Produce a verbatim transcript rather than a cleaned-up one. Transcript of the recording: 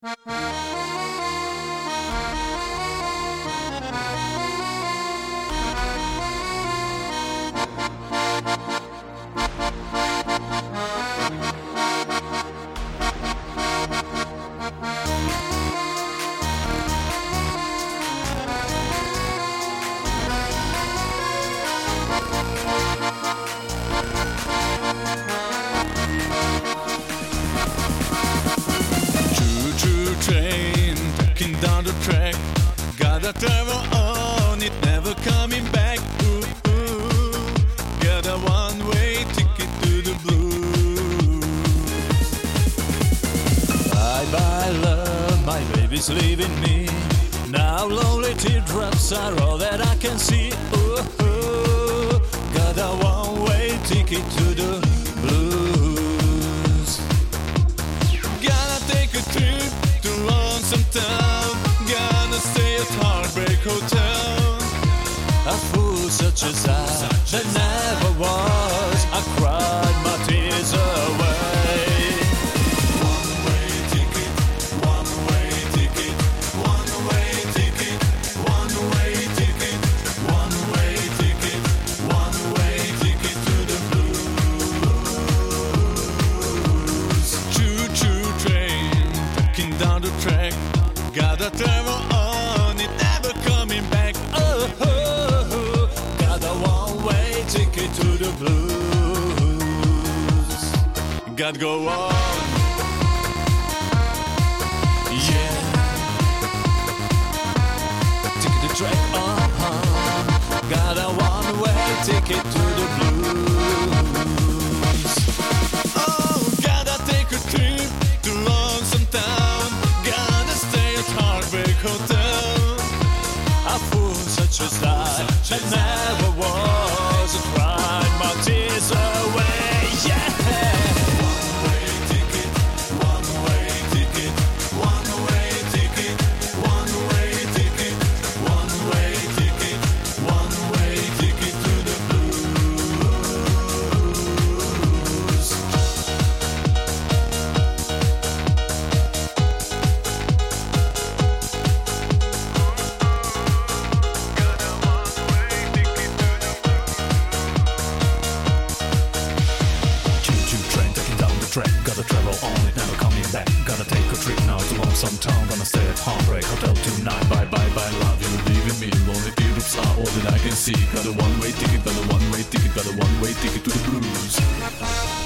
Train taking down the track, gotta travel on it, never coming back. Ooh, ooh. Got a one-way ticket to the blues. Bye bye love, my baby's leaving me. Now lonely teardrops are all that I can see. Ooh, ooh. Got a one-way ticket to the blues. Gotta take a trip to lonesome town, gonna stay at Heartbreak Hotel. A fool such as I, that never was, I cried my tears away. One-way ticket, one-way ticket, one-way ticket, one-way ticket, one-way ticket, one-way ticket to the blues. Choo-choo train taking down the track, gotta travel on it, never coming back. Oh, oh, oh. Got a one-way ticket to the blues. Gotta go on, yeah. Ticket to track, uh-huh. Got a one-way ticket to the blues. Oh, gotta take a trip to lonesome town, Heartbreak Hotel. A fool such as I, that never was, I cried my tears away, yeah. One-way ticket, one-way ticket, one-way ticket, one-way ticket, one-way ticket, one-way ticket to the blues. Gotta travel on it, never coming back. Gotta take a trip now to lonesome town. Gonna stay at Heartbreak Hotel tonight. Bye bye bye love, you're leaving me. Lonely teardrops are all that I can see. Got a one-way ticket, got a one-way ticket, got a one-way ticket to the blues.